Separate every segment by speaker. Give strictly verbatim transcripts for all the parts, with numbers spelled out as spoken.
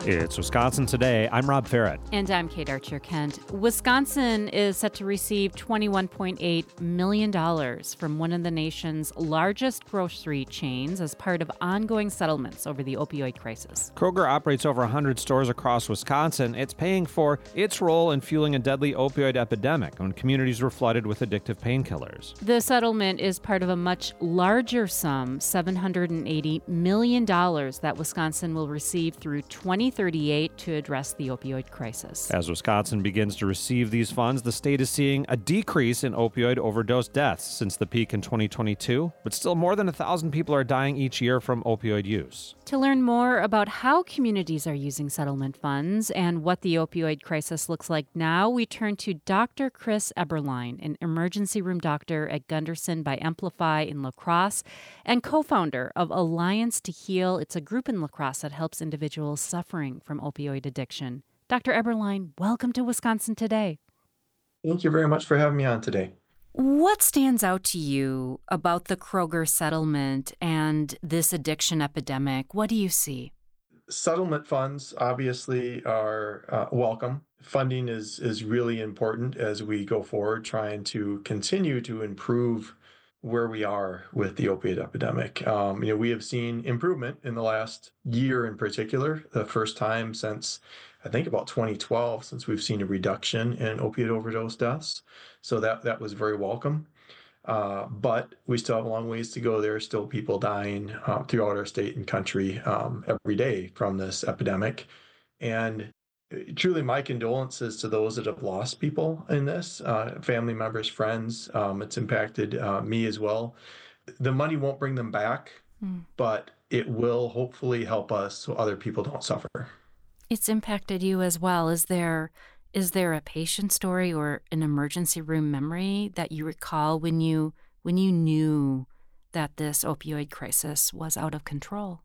Speaker 1: It's Wisconsin Today. I'm Rob Farrett.
Speaker 2: And I'm Kate Archer-Kent. Wisconsin is set to receive twenty-one point eight million dollars from one of the nation's largest grocery chains as part of ongoing settlements over the opioid crisis.
Speaker 1: Kroger operates over one hundred stores across Wisconsin. It's paying for its role in fueling a deadly opioid epidemic when communities were flooded with addictive painkillers.
Speaker 2: The settlement is part of a much larger sum, seven hundred eighty million dollars, that Wisconsin will receive through twenty thirty-eight to address the opioid crisis.
Speaker 1: As Wisconsin begins to receive these funds, the state is seeing a decrease in opioid overdose deaths since the peak in twenty twenty-two, but still more than one thousand people are dying each year from opioid use.
Speaker 2: To learn more about how communities are using settlement funds and what the opioid crisis looks like now, we turn to Doctor Chris Eberlein, an emergency room doctor at Gunderson by Amplify in La Crosse and co-founder of Alliance to Heal. It's a group in La Crosse that helps individuals suffering from opioid addiction. Doctor Eberlein, welcome to Wisconsin Today.
Speaker 3: Thank you very much for having me on today.
Speaker 2: What stands out to you about the Kroger settlement and this addiction epidemic? What do you see?
Speaker 3: Settlement funds obviously are uh, welcome. Funding is is really important as we go forward, trying to continue to improve where we are with the opioid epidemic. Um, you know, we have seen improvement in the last year in particular, the first time since, I think, about twenty twelve, since we've seen a reduction in opioid overdose deaths. So that, that was very welcome. Uh, but we still have a long ways to go. There are still people dying uh, throughout our state and country um, every day from this epidemic. And truly, my condolences to those that have lost people in this, uh, family members, friends. Um, it's impacted uh, me as well. The money won't bring them back, mm. but it will hopefully help us so other people don't suffer.
Speaker 2: It's impacted you as well. Is there is there a patient story or an emergency room memory that you recall when you when you knew that this opioid crisis was out of control?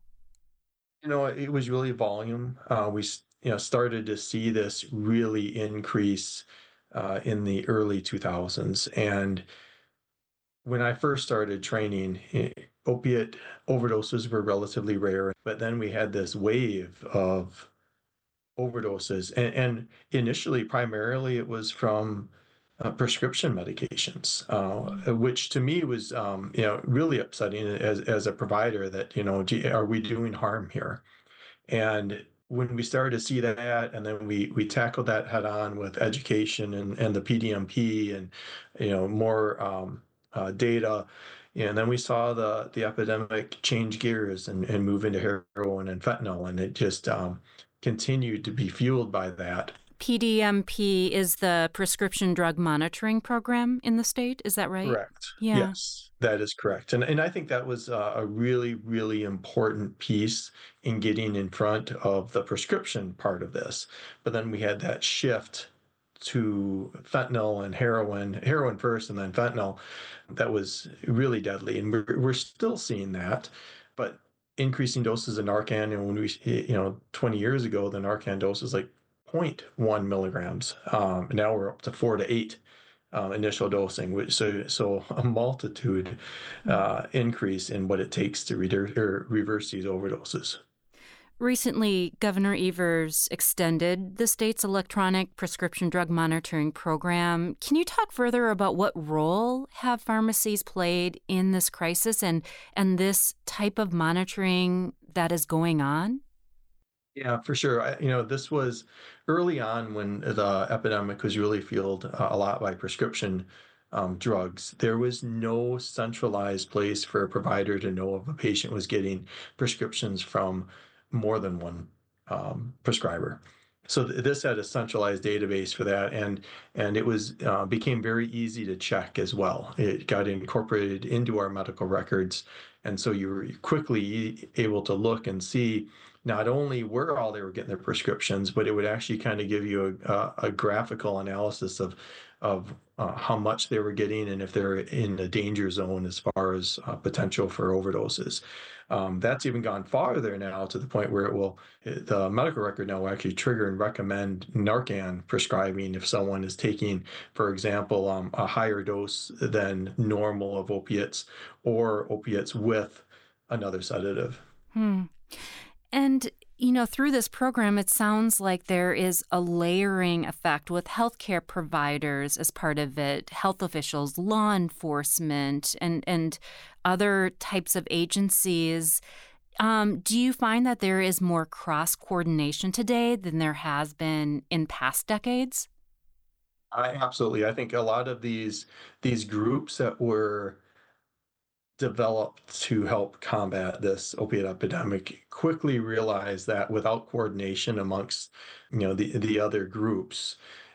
Speaker 3: You know, it was really volume. Uh, we you know, started to see this really increase uh, in the early two thousands. And when I first started training, opiate overdoses were relatively rare. But then we had this wave of overdoses. And, and initially, primarily, it was from uh, prescription medications, uh, which to me was, um, you know, really upsetting as, as a provider that, you know, gee, are we doing harm here? And when we started to see that, and then we we tackled that head on with education and, and the P D M P and, you know, more um, uh, data, and then we saw the the epidemic change gears and, and move into heroin and fentanyl, and it just um, continued to be fueled by that.
Speaker 2: P D M P is the prescription drug monitoring program in the state. Is that right?
Speaker 3: Correct.
Speaker 2: Yeah.
Speaker 3: Yes, that is correct. And and I think that was a, a really, really important piece in getting in front of the prescription part of this. But then we had that shift to fentanyl and heroin, heroin first and then fentanyl. That was really deadly. And we're, we're still seeing that. But increasing doses of Narcan, and when we, you know, twenty years ago, the Narcan dose is like zero point one milligrams. Um, and now we're up to four to eight uh, initial dosing, which so so a multitude uh, increase in what it takes to reduce or reverse these overdoses.
Speaker 2: Recently, Governor Evers extended the state's electronic prescription drug monitoring program. Can you talk further about what role have pharmacies played in this crisis and and this type of monitoring that is going on?
Speaker 3: Yeah, for sure. I, you know, this was early on when the epidemic was really fueled uh, a lot by prescription um, drugs. There was no centralized place for a provider to know if a patient was getting prescriptions from more than one um, prescriber. So th- this had a centralized database for that, and and it was uh, became very easy to check as well. It got incorporated into our medical records, and so you were quickly able to look and see not only where all they were getting their prescriptions, but it would actually kind of give you a, a, a graphical analysis of of uh, how much they were getting and if they're in a danger zone as far as uh, potential for overdoses. Um, that's even gone farther now to the point where it will, the medical record now will actually trigger and recommend Narcan prescribing if someone is taking, for example, um, a higher dose than normal of opiates or opiates with another sedative.
Speaker 2: Hmm. And You know, through this program, it sounds like there is a layering effect with healthcare providers as part of it, health officials, law enforcement, and, and other types of agencies. Um, do you find that there is more cross-coordination today than there has been in past decades?
Speaker 3: I absolutely. I think a lot of these these groups that were developed to help combat this opiate epidemic quickly realized that without coordination amongst, you know, the the other groups,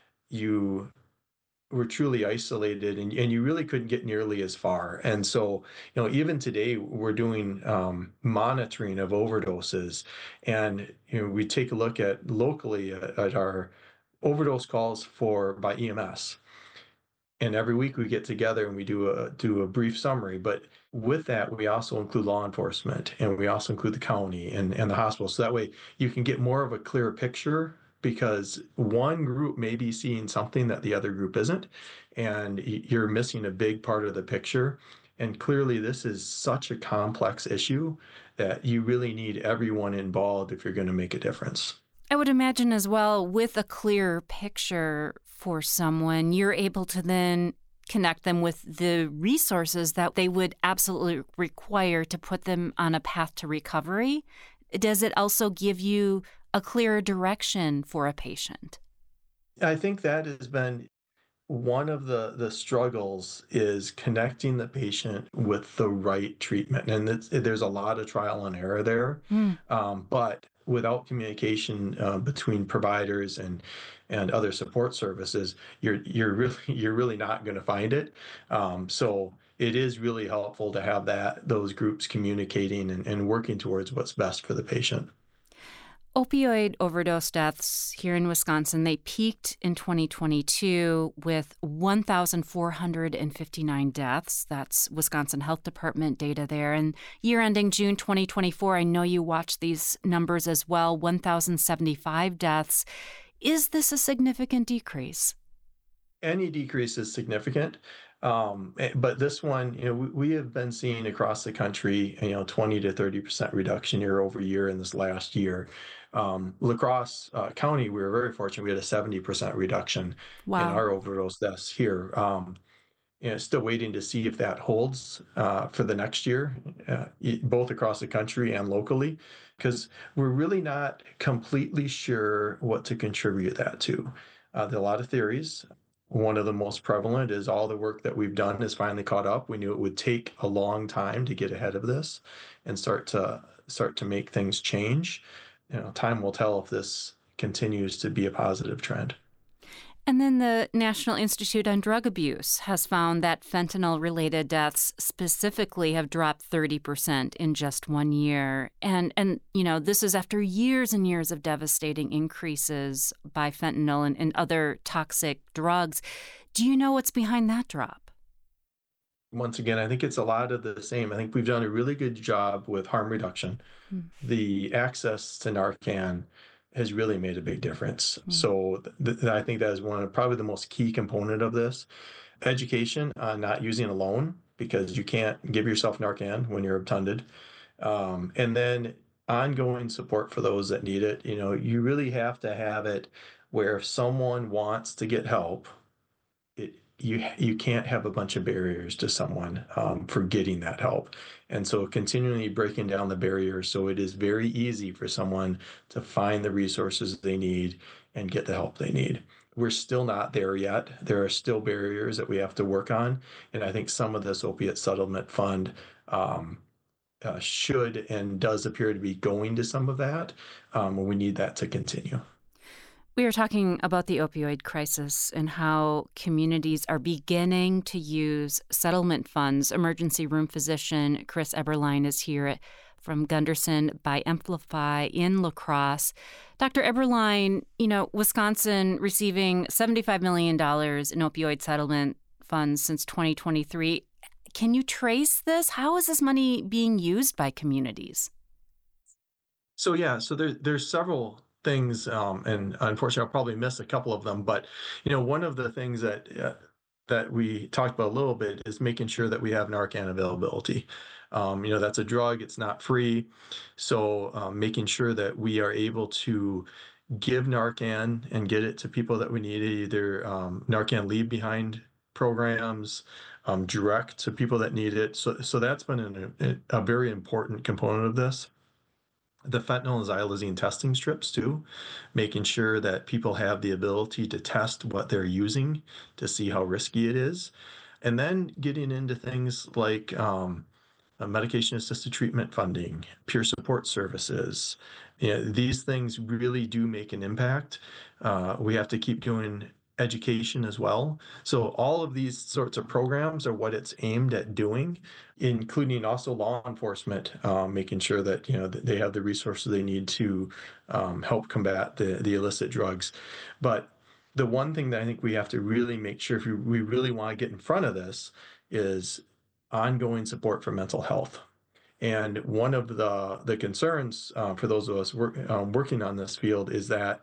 Speaker 3: you were truly isolated and, and you really couldn't get nearly as far. And so, you know, even today we're doing um, monitoring of overdoses, and you know, we take a look at locally at, at our overdose calls for by E M S. And every week we get together and we do a do a brief summary. But with that, we also include law enforcement and we also include the county and, and the hospital. So that way you can get more of a clear picture, because one group may be seeing something that the other group isn't, and you're missing a big part of the picture. And clearly this is such a complex issue that you really need everyone involved if you're going to make a difference.
Speaker 2: I would imagine as well, with a clear picture for someone, you're able to then connect them with the resources that they would absolutely require to put them on a path to recovery. Does it also give you a clearer direction for a patient?
Speaker 3: I think that has been one of the the struggles, is connecting the patient with the right treatment, and it's, there's a lot of trial and error there.
Speaker 2: Mm.
Speaker 3: Um, but without communication uh, between providers and and other support services, you're you're really you're really not going to find it. Um, so it is really helpful to have that those groups communicating and, and working towards what's best for the patient.
Speaker 2: Opioid overdose deaths here in Wisconsin, they peaked in twenty twenty-two with one thousand four hundred fifty-nine deaths. That's Wisconsin Health Department data there. And year ending June twenty twenty-four, I know you watch these numbers as well, one thousand seventy-five deaths. Is this a significant decrease?
Speaker 3: Any decrease is significant. Um, eh, but this one, you know, we, we have been seeing across the country, you know, twenty to thirty percent reduction year over year in this last year. Um, La Crosse uh, County, we were very fortunate. We had a seventy percent reduction
Speaker 2: Wow.
Speaker 3: in our overdose deaths here. Um, you know, still waiting to see if that holds uh, for the next year, uh, both across the country and locally, because we're really not completely sure what to contribute that to. Uh, there are a lot of theories. One of the most prevalent is all the work that we've done has finally caught up. We knew it would take a long time to get ahead of this and start to start to make things change. You know, time will tell if this continues to be a positive trend.
Speaker 2: And then the National Institute on Drug Abuse has found that fentanyl-related deaths specifically have dropped thirty percent in just one year. And, and you know, this is after years and years of devastating increases by fentanyl and, and other toxic drugs. Do you know what's behind that drop?
Speaker 3: Once again, I think it's a lot of the same. I think we've done a really good job with harm reduction.
Speaker 2: Mm.
Speaker 3: The access to Narcan has really made a big difference. Mm. So th- th- I think that is one of probably the most key component of this. Education on not using alone, because you can't give yourself Narcan when you're obtunded. Um, and then ongoing support for those that need it. You know, you really have to have it where if someone wants to get help, it, you you can't have a bunch of barriers to someone um, for getting that help. And so continually breaking down the barriers so it is very easy for someone to find the resources they need and get the help they need. We're still not there yet. There are still barriers that we have to work on. And I think some of this opiate settlement fund um, uh, should and does appear to be going to some of that. Um, we need that to continue.
Speaker 2: We are talking about the opioid crisis and how communities are beginning to use settlement funds. Emergency room physician Chris Eberlein is here from Gunderson by Amplify in La Crosse. Doctor Eberlein, you know, Wisconsin receiving seventy-five million dollars in opioid settlement funds since twenty twenty-three. Can you trace this? How is this money being used by communities?
Speaker 3: So, yeah, so there, there's several things, um, and unfortunately, I'll probably miss a couple of them. But you know, one of the things that uh, that we talked about a little bit is making sure that we have Narcan availability. Um, you know, that's a drug, it's not free. So um, making sure that we are able to give Narcan and get it to people that we need it, either um, Narcan leave behind programs, um, direct to people that need it. So, so that's been an, a very important component of this. The fentanyl and xylazine testing strips too, making sure that people have the ability to test what they're using to see how risky it is. And then getting into things like um, uh, medication assisted treatment funding, peer support services. You know, these things really do make an impact. Uh, we have to keep doing education as well. So all of these sorts of programs are what it's aimed at doing, including also law enforcement, um, making sure that you know that they have the resources they need to um, help combat the the illicit drugs. But the one thing that I think we have to really make sure if we, we really want to get in front of this is ongoing support for mental health. And one of the the concerns uh, for those of us work, um, working on this field is that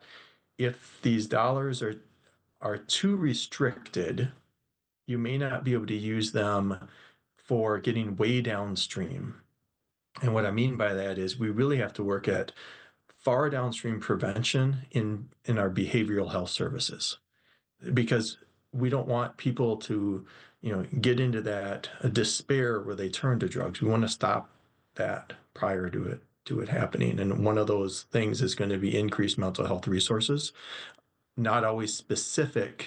Speaker 3: if these dollars are are too restricted, you may not be able to use them for getting way downstream. And what I mean by that is we really have to work at far downstream prevention in in our behavioral health services, because we don't want people to, you know, get into that despair where they turn to drugs. We want to stop that prior to it to it happening. And one of those things is going to be increased mental health resources, not always specific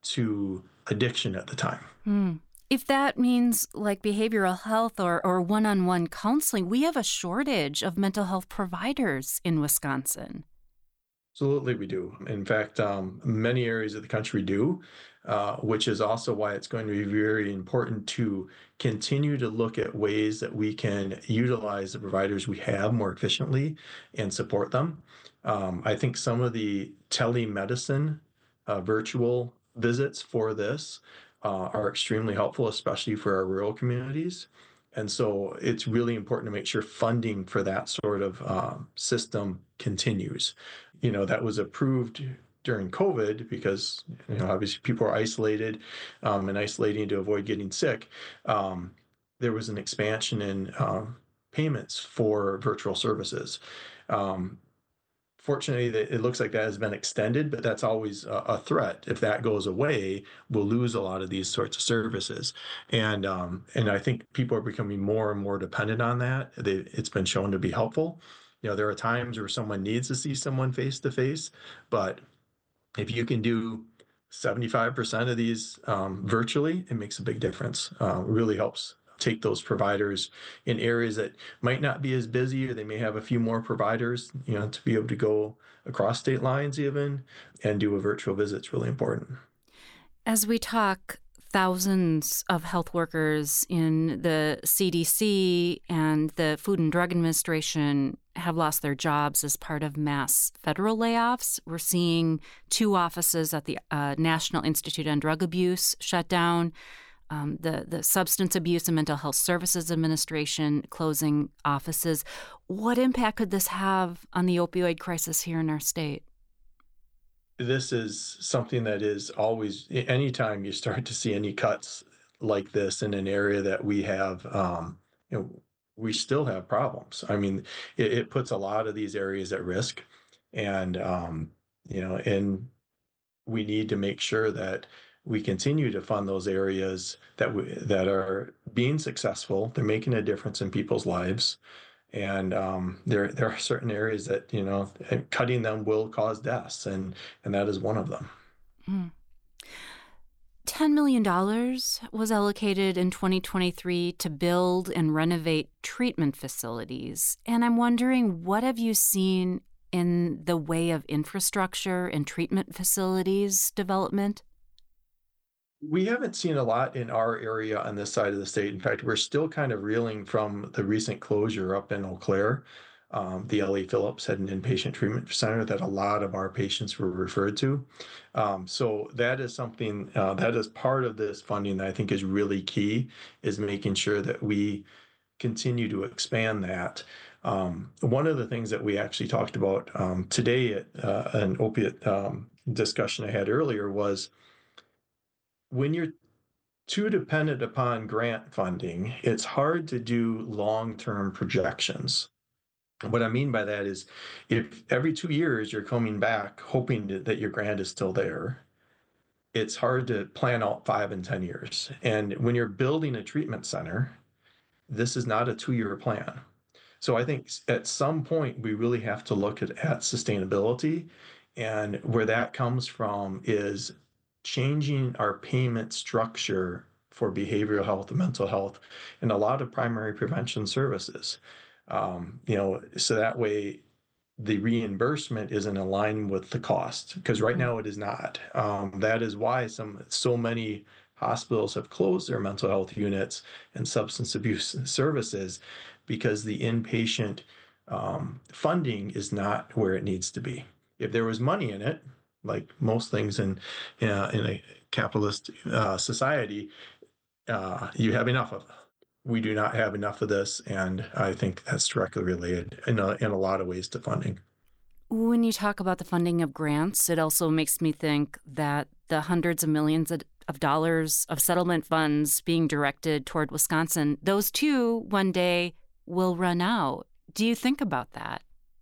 Speaker 3: to addiction at the time.
Speaker 2: Hmm. If that means like behavioral health or, or one-on-one counseling, we have a shortage of mental health providers in Wisconsin.
Speaker 3: Absolutely, we do. In fact, um, many areas of the country do, uh, which is also why it's going to be very important to continue to look at ways that we can utilize the providers we have more efficiently and support them. Um, I think some of the telemedicine uh, virtual visits for this uh, are extremely helpful, especially for our rural communities. And so it's really important to make sure funding for that sort of um, system continues. You know, that was approved during COVID because, you know, obviously people are isolated um, and isolating to avoid getting sick. Um, there was an expansion in um, payments for virtual services. Um, Fortunately, it looks like that has been extended, but that's always a threat. If that goes away, we'll lose a lot of these sorts of services. And um, and I think people are becoming more and more dependent on that. They, it's been shown to be helpful. You know, there are times where someone needs to see someone face to face, but if you can do seventy-five percent of these um, virtually, it makes a big difference. Uh, it really helps take those providers in areas that might not be as busy, or they may have a few more providers, you know, to be able to go across state lines even and do a virtual visit is really important.
Speaker 2: As we talk, thousands of health workers in the C D C and the Food and Drug Administration have lost their jobs as part of mass federal layoffs. We're seeing two offices at the uh, National Institute on Drug Abuse shut down. Um, the, the Substance Abuse and Mental Health Services Administration closing offices. What impact could this have on the opioid crisis here in our state?
Speaker 3: This is something that is always, anytime you start to see any cuts like this in an area that we have, um, you know, we still have problems. I mean, it, it puts a lot of these areas at risk. And, um, you know, and we need to make sure that we continue to fund those areas that we, that are being successful. They're making a difference in people's lives, and um, there there are certain areas that, you know, cutting them will cause deaths, and and that is one of them.
Speaker 2: Mm. ten million dollars was allocated in twenty twenty-three to build and renovate treatment facilities, and I'm wondering, what have you seen in the way of infrastructure and treatment facilities development?
Speaker 3: We haven't seen a lot in our area on this side of the state. In fact, we're still kind of reeling from the recent closure up in Eau Claire. Um, the L A Phillips had an inpatient treatment center that a lot of our patients were referred to. Um, so that is something uh, that is part of this funding that I think is really key, is making sure that we continue to expand that. Um, one of the things that we actually talked about um, today at uh, an opiate um, discussion I had earlier was, when you're too dependent upon grant funding, it's hard to do long-term projections. What I mean by that is if every two years you're coming back hoping that your grant is still there, it's hard to plan out five and ten years. And when you're building a treatment center, this is not a two-year plan. So I think at some point we really have to look at, at sustainability, and where that comes from is changing our payment structure for behavioral health and mental health and a lot of primary prevention services. Um, you know, so that way the reimbursement is in line with the cost, because right now it is not. Um, that is why some so many hospitals have closed their mental health units and substance abuse services, because the inpatient um, funding is not where it needs to be. If there was money in it, like most things in uh, in a capitalist uh, society, uh, you have enough of it. We do not have enough of this, and I think that's directly related in a, in a lot of ways to funding.
Speaker 2: When you talk about the funding of grants, it also makes me think that the hundreds of millions of of dollars of settlement funds being directed toward Wisconsin, those too one day will run out. Do you think about that?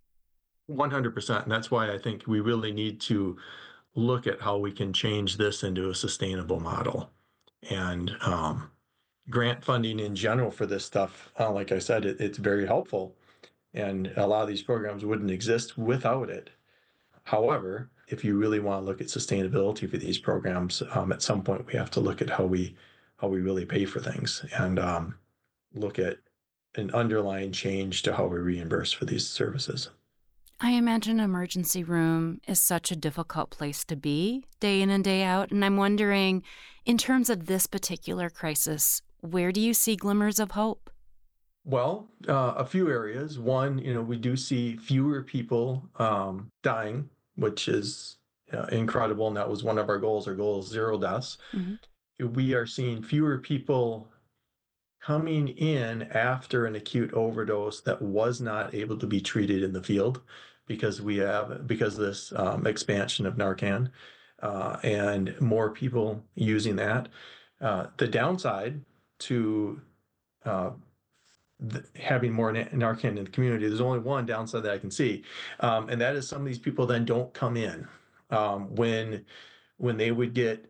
Speaker 3: one hundred percent. And that's why I think we really need to look at how we can change this into a sustainable model. And um, grant funding in general for this stuff, uh, like I said, it, it's very helpful. And a lot of these programs wouldn't exist without it. However, if you really want to look at sustainability for these programs, um, at some point we have to look at how we how we really pay for things, and um, look at an underlying change to how we reimburse for these services.
Speaker 2: I imagine an emergency room is such a difficult place to be day in and day out, and I'm wondering, in terms of this particular crisis, where do you see glimmers of hope?
Speaker 3: Well, uh, a few areas. One, you know, we do see fewer people um, dying, which is uh, incredible, and that was one of our goals. Our goal is zero deaths. Mm-hmm. We are seeing fewer people coming in after an acute overdose that was not able to be treated in the field, because we have because of this um, expansion of Narcan, uh, and more people using that. Uh, the downside to uh, the, having more Narcan in the community, there's only one downside that I can see, um, and that is some of these people then don't come in um, when when they would get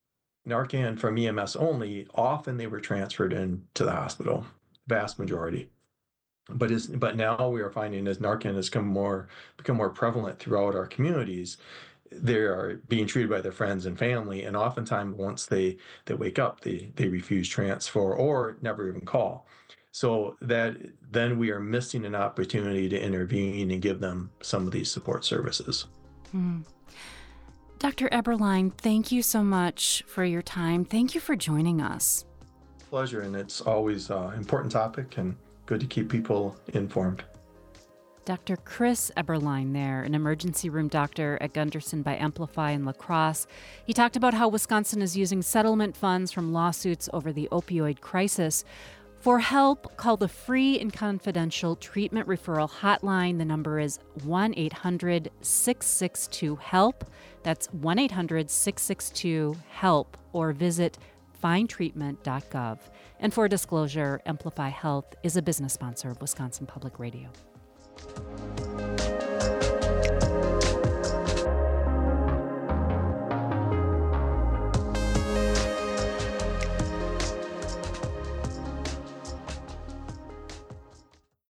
Speaker 3: Narcan from E M S only. Often they were transferred into the hospital, vast majority. But is but now we are finding as Narcan has come more become more prevalent throughout our communities, they are being treated by their friends and family, and oftentimes once they they wake up, they they refuse transfer or never even call. So that then we are missing an opportunity to intervene and give them some of these support services.
Speaker 2: Hmm. Doctor Eberlein, thank you so much for your time. Thank you for joining us.
Speaker 3: Pleasure, and it's always an important topic and good to keep people informed.
Speaker 2: Doctor Chris Eberlein there, an emergency room doctor at Gunderson by Amplify in La Crosse. He talked about how Wisconsin is using settlement funds from lawsuits over the opioid crisis. For help, call the free and confidential treatment referral hotline. The number is one eight hundred six six two HELP. That's one eight hundred six six two HELP, or visit find treatment dot gov. And for disclosure, Amplify Health is a business sponsor of Wisconsin Public Radio.